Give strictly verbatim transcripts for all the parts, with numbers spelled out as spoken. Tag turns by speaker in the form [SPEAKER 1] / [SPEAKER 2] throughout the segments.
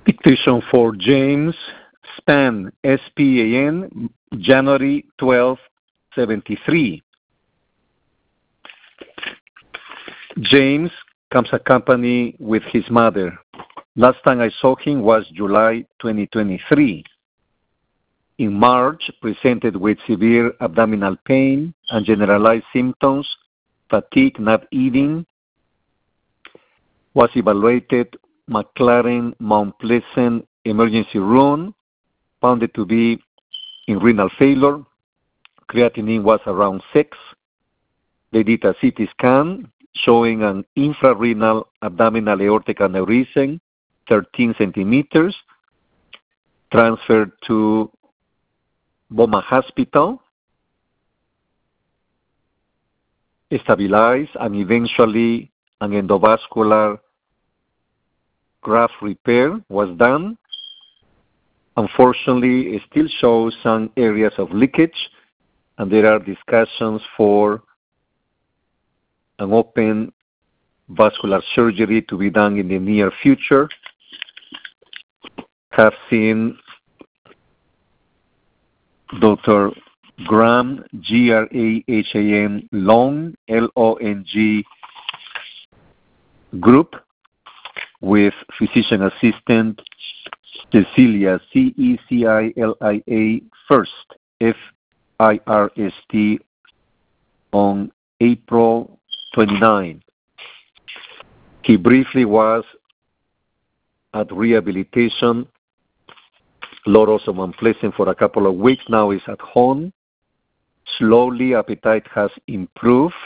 [SPEAKER 1] Dictation for James Span, S P A N, January twelfth, seventy-three. James comes accompanied with his mother. Last time I saw him was July twenty twenty-three. In March, presented with severe abdominal pain and generalized symptoms, fatigue, not eating. Was evaluated McLaren Mount Pleasant emergency room, found it to be in renal failure. Creatinine was around six. They did a C T scan showing an infrarenal abdominal aortic aneurysm, thirteen centimeters, transferred to Boma Hospital, stabilized, and eventually an endovascular graft repair was done. Unfortunately, it still shows some areas of leakage, and there are discussions for an open vascular surgery to be done in the near future. Have seen Doctor Graham, G R A H A M, Long, L O N G, group with physician assistant Cecilia, C E C I L I A, First, F I R S T, on April twenty-ninth. He briefly was at rehabilitation, Loros of Mount Pleasant, for a couple of weeks. Now he's at home. Slowly, appetite has improved.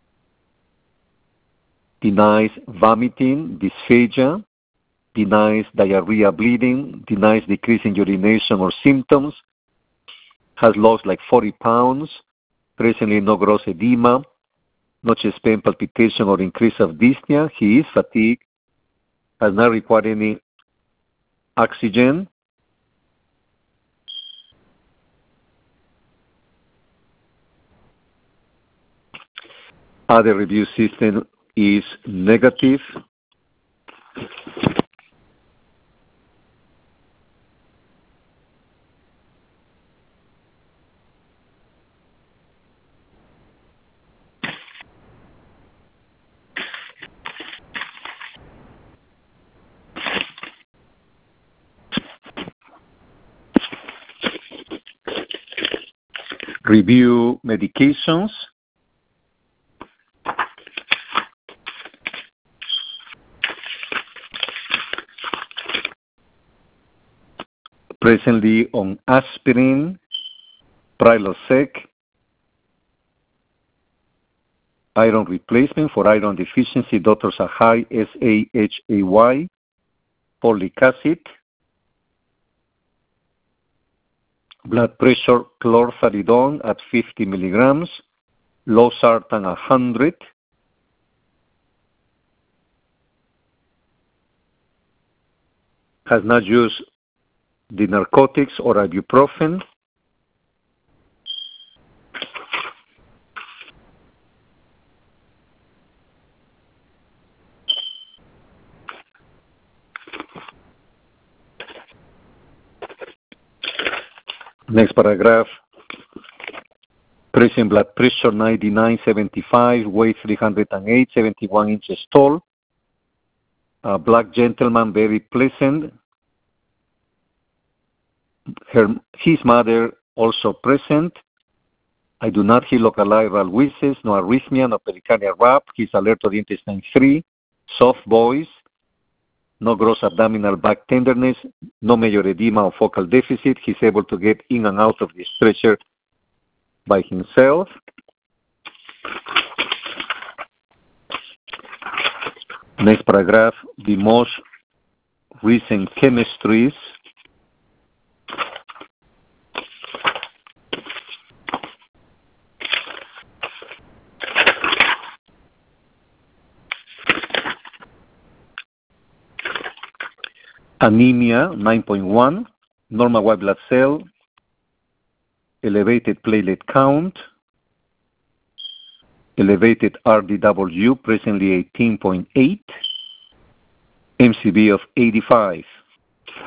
[SPEAKER 1] Denies vomiting, dysphagia, denies diarrhea, bleeding, denies decrease in urination or symptoms, has lost like forty pounds, presently no gross edema, no chest pain, palpitation, or increase of dyspnea. He is fatigued, has not required any oxygen. Other review system is negative. Review medications. Presently on aspirin, Prilosec, iron replacement for iron deficiency, Doctor Sahai, S A H A Y, folic acid, blood pressure, chlorthalidone at fifty milligrams, losartan one hundred, has not used the narcotics or ibuprofen. Next paragraph. Present blood pressure ninety-nine seventy-five, weight three hundred eight, seventy-one inches tall. A black gentleman, very pleasant. Her, his mother also present. I do not hear localized wheezes, no arrhythmia, no pericardial rap. He's alert to the intestine three, soft voice, no gross abdominal back tenderness, no major edema or focal deficit. He's able to get in and out of the stretcher by himself. Next paragraph, the most recent chemistries. Anemia, nine point one, normal white blood cell, elevated platelet count, elevated R D W, presently eighteen point eight, M C V of eighty-five.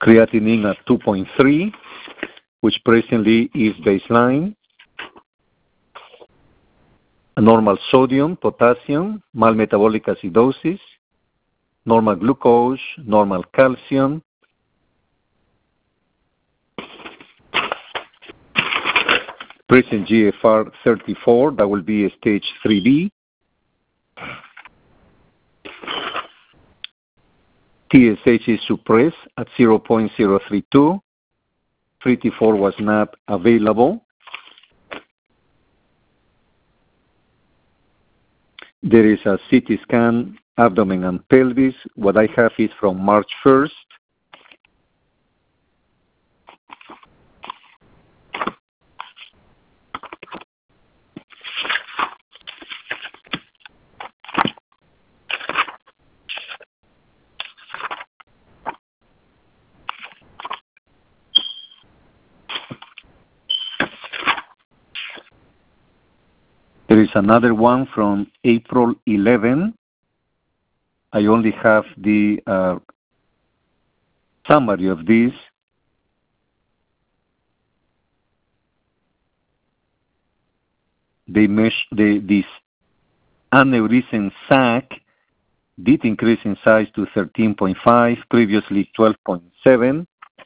[SPEAKER 1] creatinine at two point three, which presently is baseline. Normal sodium, potassium, mild metabolic acidosis, normal glucose, normal calcium. Present G F R thirty-four, that will be a stage three B. T S H is suppressed at zero point zero three two. three T four was not available. There is a C T scan, abdomen and pelvis. What I have is from March first. There is another one from April eleventh. I only have the uh, summary of this. They mesh, they, this aneurysm sac did increase in size to thirteen point five, previously twelve point seven.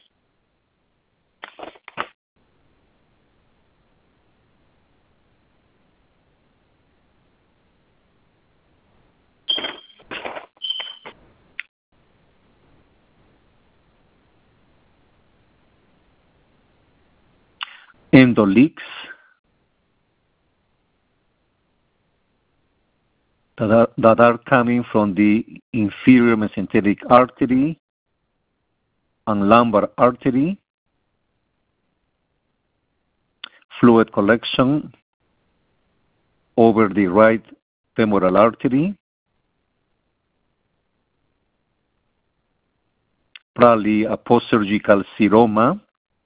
[SPEAKER 1] Endoleaks that are, that are coming from the inferior mesenteric artery and lumbar artery. Fluid collection over the right femoral artery. Probably a post-surgical seroma.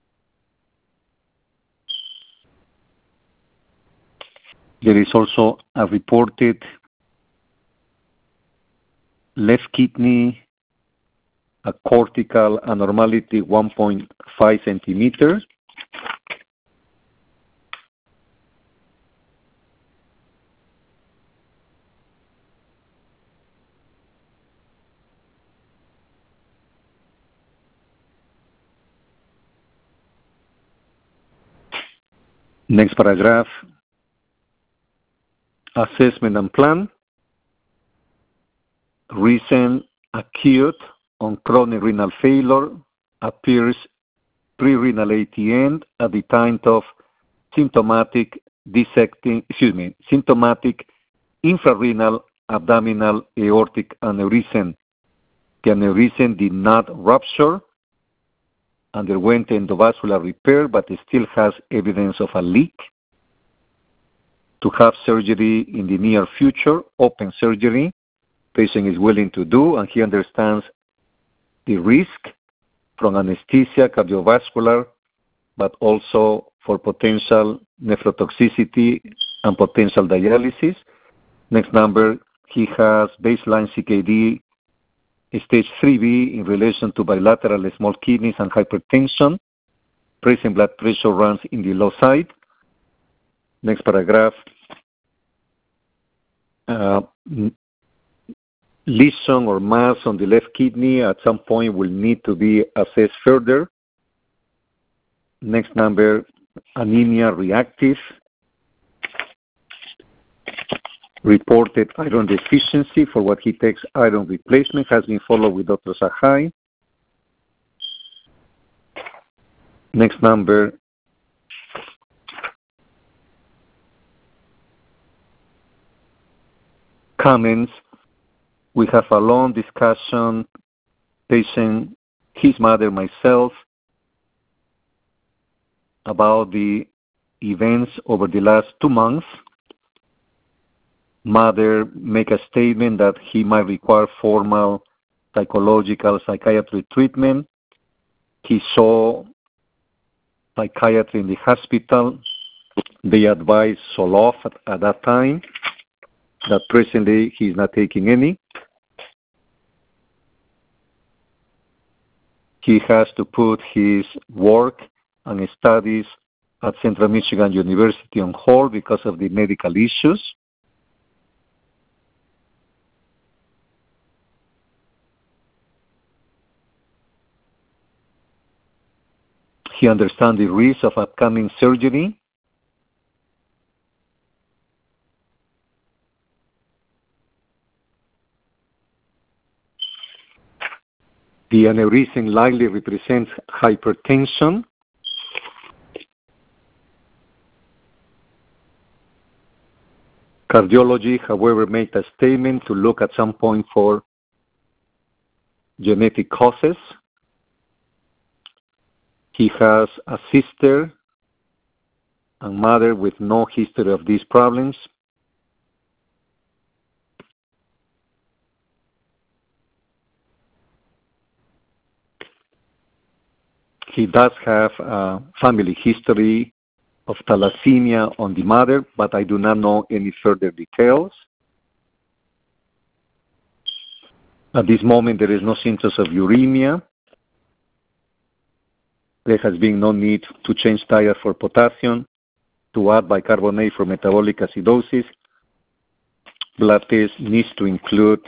[SPEAKER 1] There is also a reported left kidney, a cortical abnormality one point five centimeters. Next paragraph. Assessment and plan. Recent acute on chronic renal failure appears pre-renal A T N at the time of symptomatic dissecting, excuse me, symptomatic infrarenal abdominal aortic aneurysm. The aneurysm did not rupture, underwent endovascular repair, but it still has evidence of a leak. To have surgery in the near future, open surgery, patient is willing to do, and he understands the risk from anesthesia, cardiovascular, but also for potential nephrotoxicity and potential dialysis. Next number, he has baseline C K D stage three B in relation to bilateral small kidneys and hypertension. Present blood pressure runs in the low side. Next paragraph. Uh, lesion or mass on the left kidney at some point will need to be assessed further. Next number, anemia reactive. Reported iron deficiency for what he takes iron replacement has been followed with Doctor Sahai. Next number, comments. We have a long discussion, patient, his mother, myself, about the events over the last two months. Mother make a statement that he might require formal psychological psychiatry treatment. He saw psychiatry in the hospital. They advised Zoloft at, at that time, that presently he is not taking any. he has to put his work and studies at Central Michigan University on hold because of the medical issues. He understands the risk of upcoming surgery. The aneurysm likely represents hypertension. Cardiology, however, made a statement to look at some point for genetic causes. He has a sister and mother with no history of these problems. He does have a family history of thalassemia on the mother, but I do not know any further details. At this moment, there is no symptoms of uremia. There has been no need to change diet for potassium, to add bicarbonate for metabolic acidosis. Blood test needs to include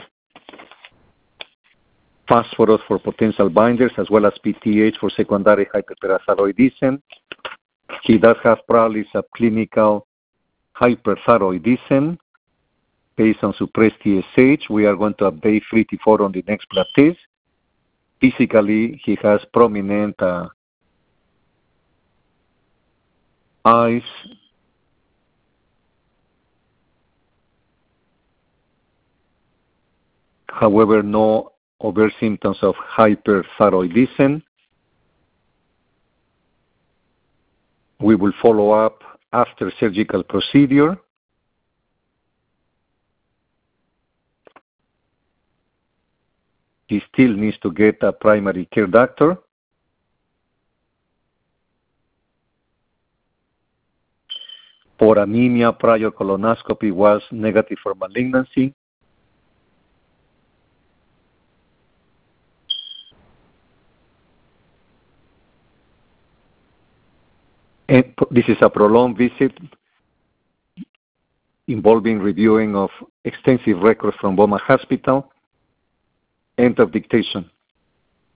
[SPEAKER 1] phosphorus for potential binders, as well as P T H for secondary hyperparathyroidism. He does have probably subclinical hyperthyroidism based on suppressed T S H. We are going to update three T four on the next blood test. Physically, he has prominent uh, eyes, however, no overt symptoms of hyperthyroidism. We will follow up after surgical procedure. He still needs to get a primary care doctor. For anemia, prior colonoscopy was negative for malignancy. And this is a prolonged visit involving reviewing of extensive records from Beaumont Hospital. End of dictation.